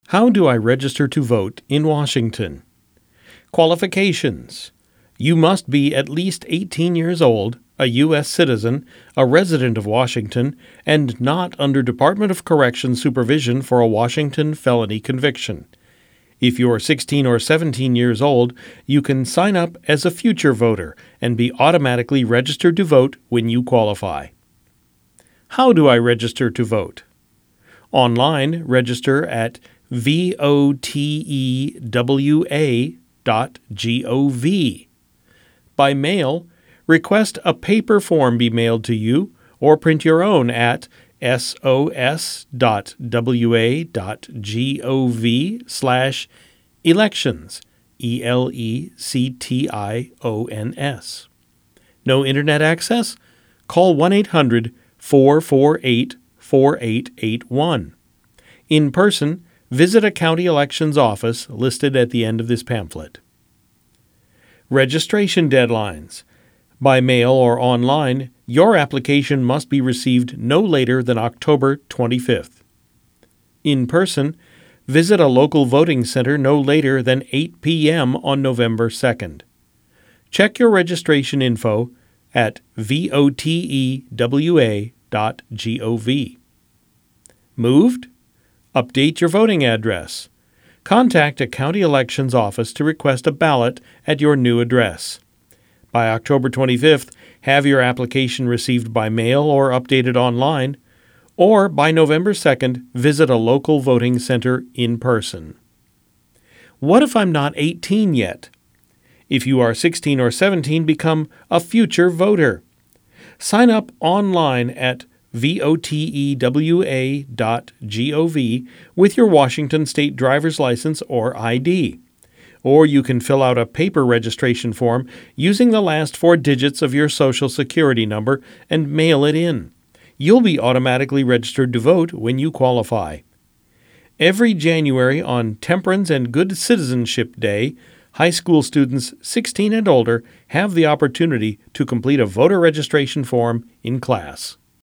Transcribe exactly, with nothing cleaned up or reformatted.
How do I register to vote in Washington? Qualifications. You must be at least eighteen years old, a U S citizen, a resident of Washington, and not under Department of Corrections supervision for a Washington felony conviction. If you're sixteen or seventeen years old, you can sign up as a future voter and be automatically registered to vote when you qualify. How do I register to vote? Online, register at votewa dot gov. By mail, request a paper form be mailed to you or print your own at sos dot w a dot gov slash elections, E L E C T I O N S. No internet access? Call one eight hundred four four eight four eight eight one. In person, visit a county elections office listed at the end of this pamphlet. Registration deadlines. By mail or online, your application must be received no later than October twenty-fifth. In person, visit a local voting center no later than eight p.m. on November second. Check your registration info at votewa dot gov. Moved? Update your voting address. Contact a county elections office to request a ballot at your new address. By October twenty-fifth, have your application received by mail or updated online, or by November second, visit a local voting center in person. What if I'm not eighteen yet? If you are sixteen or seventeen, become a future voter. Sign up online at votewa dot gov with your Washington State driver's license or I D. Or you can fill out a paper registration form using the last four digits of your Social Security number and mail it in. You'll be automatically registered to vote when you qualify. Every January on Temperance and Good Citizenship Day, high school students sixteen and older have the opportunity to complete a voter registration form in class.